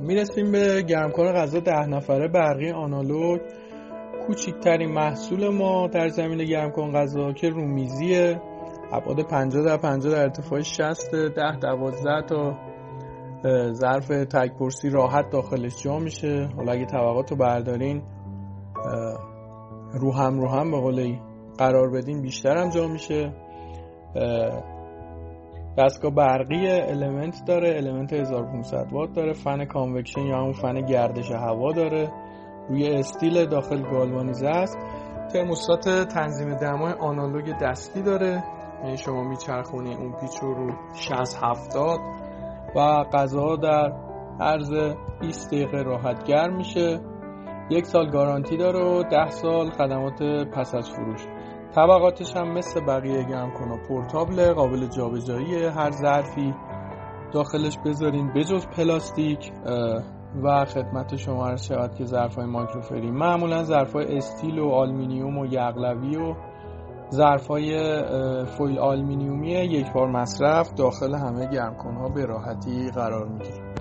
میرسیم به گرمکن غذا 10 نفره برقی آنالوگ. کوچکترین محصول ما در زمینه گرمکن غذا که رومیزیه، ابعاد 50 در 50 در ارتفاع 60، 10-12 تا ظرف تک پرسی راحت داخلش جا میشه. حالا اگه طبقات رو بردارین رو هم به قولی قرار بدین بیشتر هم جا میشه. دستگاه برقی المنت داره، المنت 1500 وات داره، فن کانوکشن یا همون فن گردش هوا داره، روی استیل داخل گالوانیزه است. ترموستات تنظیم دمای آنالوگ دستی داره، یعنی شما میچرخونی اون پیچ رو 60-70 و غذا در عرض 20 دقیقه راحت گرم میشه. 1 سال گارانتی داره و 10 سال خدمات پس از فروش. طبقاتش هم مثل بقیه گرمکن‌ها پورتابل، قابل جابجایی، هر ظرفی داخلش بذارین بجز پلاستیک. و خدمت شما عرض شود که ظرف‌های مایکروفری، معمولا ظرف‌های استیل و آلومینیوم و یغلبی و ظرف‌های فویل آلومینیومی یک بار مصرف داخل همه گرمکن‌ها به راحتی قرار میگیره.